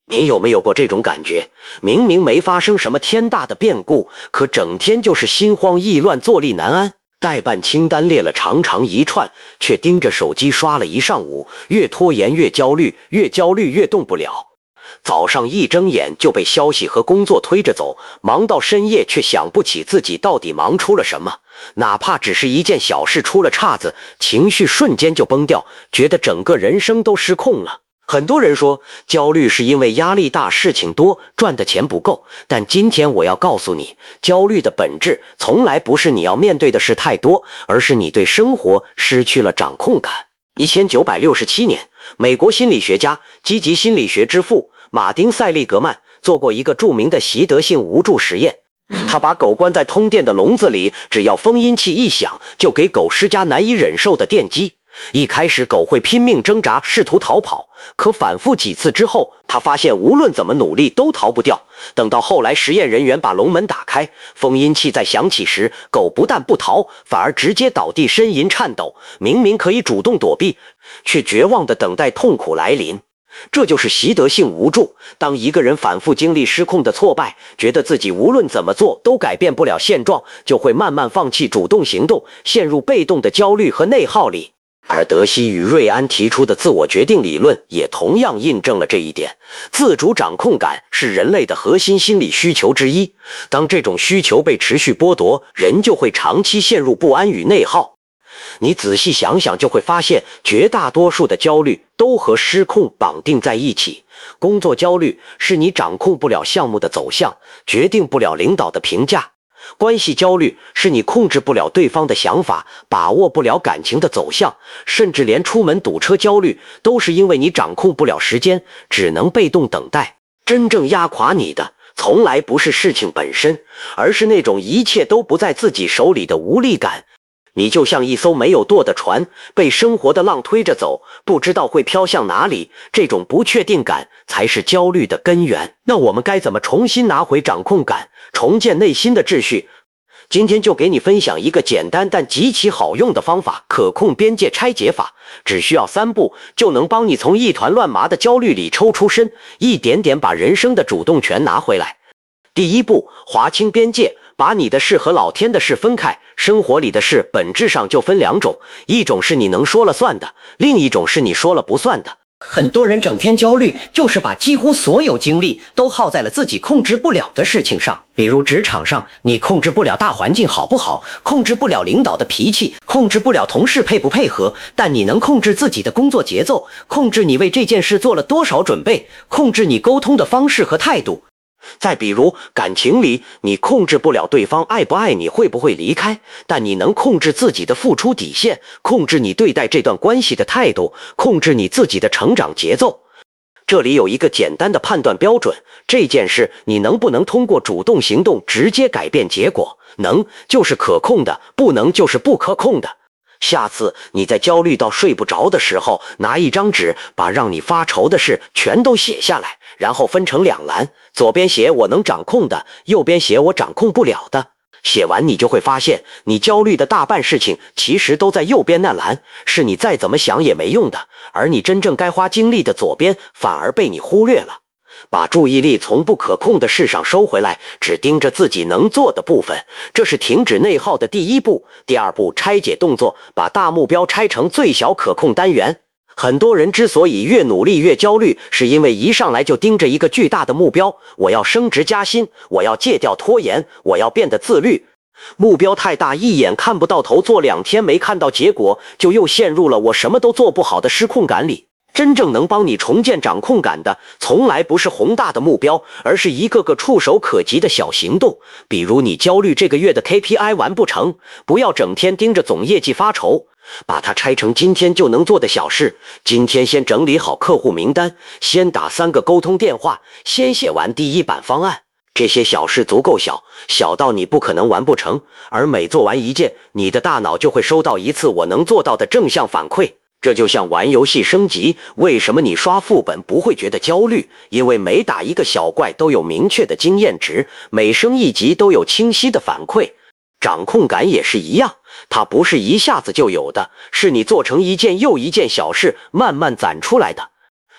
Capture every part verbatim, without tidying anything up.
你有没有过这种感觉？明明没发生什么天大的变故，可整天就是心慌意乱、坐立难安。待办清单列了长长一串，却盯着手机刷了一上午，越拖延越焦虑，越焦虑越动不了。早上一睁眼就被消息和工作推着走，忙到深夜却想不起自己到底忙出了什么。哪怕只是一件小事出了岔子，情绪瞬间就崩掉，觉得整个人生都失控了。很多人说焦虑是因为压力大、事情多、赚的钱不够，但今天我要告诉你，焦虑的本质从来不是你要面对的事太多，而是你对生活失去了掌控感。一千九百六十七年，美国心理学家、积极心理学之父马丁·塞利格曼做过一个著名的习得性无助实验。他把狗关在通电的笼子里，只要封音器一响，就给狗施加难以忍受的电击。一开始狗会拼命挣扎，试图逃跑，可反复几次之后，他发现无论怎么努力都逃不掉。等到后来实验人员把笼门打开，封音器在响起时，狗不但不逃，反而直接倒地呻吟颤抖，明明可以主动躲避，却绝望地等待痛苦来临。这就是习得性无助。当一个人反复经历失控的挫败，觉得自己无论怎么做都改变不了现状，就会慢慢放弃主动行动，陷入被动的焦虑和内耗里。而德西与瑞安提出的自我决定理论也同样印证了这一点。自主掌控感是人类的核心心理需求之一，当这种需求被持续剥夺，人就会长期陷入不安与内耗。你仔细想想就会发现，绝大多数的焦虑都和失控绑定在一起。工作焦虑是你掌控不了项目的走向，决定不了领导的评价；关系焦虑是你控制不了对方的想法，把握不了感情的走向；甚至连出门堵车焦虑都是因为你掌控不了时间，只能被动等待。真正压垮你的从来不是事情本身，而是那种一切都不在自己手里的无力感。你就像一艘没有舵的船，被生活的浪推着走，不知道会飘向哪里。这种不确定感才是焦虑的根源。那我们该怎么重新拿回掌控感，重建内心的秩序？今天就给你分享一个简单但极其好用的方法——可控边界拆解法。只需要三步，就能帮你从一团乱麻的焦虑里抽出身，一点点把人生的主动权拿回来。第一步，划清边界，把你的事和老天的事分开。生活里的事本质上就分两种，一种是你能说了算的，另一种是你说了不算的。 很多人整天焦虑，就是把几乎所有精力都耗在了自己控制不了的事情上。比如职场上，你控制不了大环境好不好，控制不了领导的脾气，控制不了同事配不配合，但你能控制自己的工作节奏，控制你为这件事做了多少准备，控制你沟通的方式和态度。 再比如感情里，你控制不了对方爱不爱你，会不会离开，但你能控制自己的付出底线，控制你对待这段关系的态度，控制你自己的成长节奏。这里有一个简单的判断标准，这件事你能不能通过主动行动直接改变结果？能就是可控的，不能就是不可控的。下次你在焦虑到睡不着的时候，拿一张纸把让你发愁的事全都写下来，然后分成两栏，左边写我能掌控的，右边写我掌控不了的。写完你就会发现，你焦虑的大半事情其实都在右边那栏，是你再怎么想也没用的，而你真正该花精力的左边反而被你忽略了。把注意力从不可控的事上收回来，只盯着自己能做的部分，这是停止内耗的第一步。第二步，拆解动作，把大目标拆成最小可控单元。很多人之所以越努力越焦虑，是因为一上来就盯着一个巨大的目标，我要升职加薪，我要戒掉拖延，我要变得自律。目标太大，一眼看不到头，做两天没看到结果，就又陷入了我什么都做不好的失控感里。真正能帮你重建掌控感的，从来不是宏大的目标，而是一个个触手可及的小行动。比如你焦虑这个月的 K P I 完不成，不要整天盯着总业绩发愁，把它拆成今天就能做的小事。今天先整理好客户名单，先打三个沟通电话，先写完第一版方案。这些小事足够小，小到你不可能完不成，而每做完一件，你的大脑就会收到一次我能做到的正向反馈。这就像玩游戏升级，为什么你刷副本不会觉得焦虑？因为每打一个小怪都有明确的经验值，每升一级都有清晰的反馈。掌控感也是一样，它不是一下子就有的，是你做成一件又一件小事慢慢攒出来的。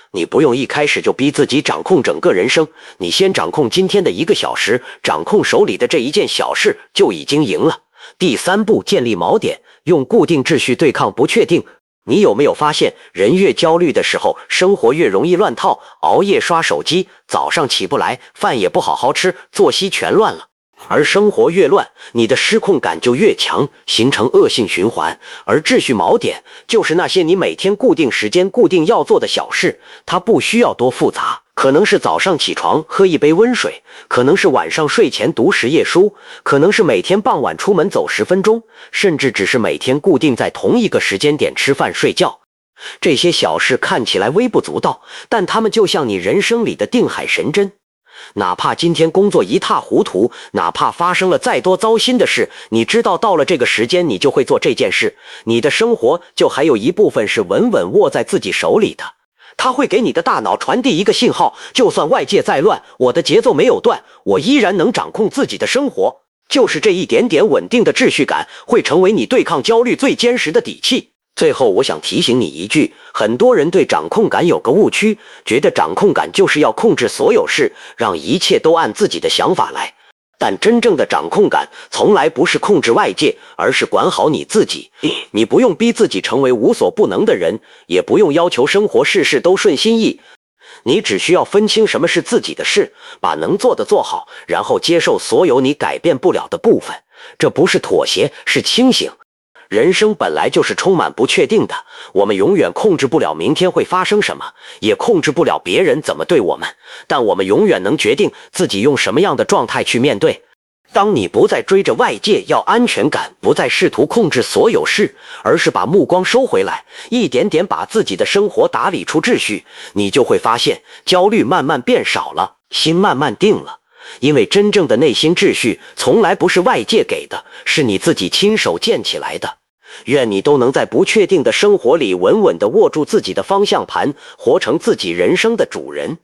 你不用一开始就逼自己掌控整个人生，你先掌控今天的一个小时，掌控手里的这一件小事就已经赢了。第三步，建立锚点，用固定秩序对抗不确定。你有没有发现，人越焦虑的时候，生活越容易乱套，熬夜刷手机，早上起不来，饭也不好好吃，作息全乱了。而生活越乱，你的失控感就越强，形成恶性循环。而秩序锚点就是那些你每天固定时间固定要做的小事，它不需要多复杂，可能是早上起床喝一杯温水，可能是晚上睡前读十页书，可能是每天傍晚出门走十分钟，甚至只是每天固定在同一个时间点吃饭睡觉。这些小事看起来微不足道，但它们就像你人生里的定海神针。哪怕今天工作一塌糊涂，哪怕发生了再多糟心的事，你知道到了这个时间你就会做这件事，你的生活就还有一部分是稳稳握在自己手里的。它会给你的大脑传递一个信号，就算外界再乱，我的节奏没有断，我依然能掌控自己的生活。就是这一点点稳定的秩序感，会成为你对抗焦虑最坚实的底气。最后我想提醒你一句，很多人对掌控感有个误区，觉得掌控感就是要控制所有事，让一切都按自己的想法来。但真正的掌控感从来不是控制外界，而是管好你自己。你不用逼自己成为无所不能的人，也不用要求生活事事都顺心意，你只需要分清什么是自己的事，把能做的做好，然后接受所有你改变不了的部分。这不是妥协，是清醒。人生本来就是充满不确定的，我们永远控制不了明天会发生什么，也控制不了别人怎么对我们，但我们永远能决定自己用什么样的状态去面对。当你不再追着外界要安全感，不再试图控制所有事，而是把目光收回来，一点点把自己的生活打理出秩序，你就会发现焦虑慢慢变少了，心慢慢定了。因为真正的内心秩序从来不是外界给的，是你自己亲手建起来的。愿你都能在不确定的生活里稳稳地握住自己的方向盘，活成自己人生的主人。